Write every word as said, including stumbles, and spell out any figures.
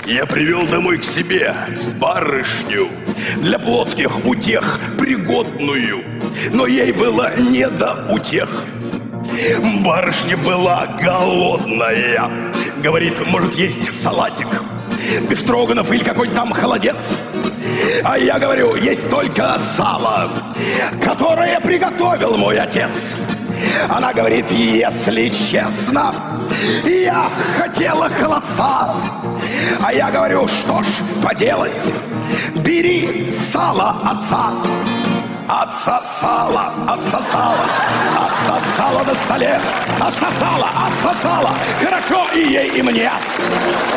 Я привел домой к себе барышню, для плотских утех пригодную, но ей было не до утех. Барышня была голодная. Говорит, может, есть салатик, бефстроганов или какой-то там холодец. А я говорю, есть только сало, которое приготовил мой отец. Она говорит, если честно, я хотела холодца. А я говорю, что ж поделать, бери сало отца. Отсосала, отсосала, отсосала на столе, отсосала, отсосала. Хорошо и ей, и мне.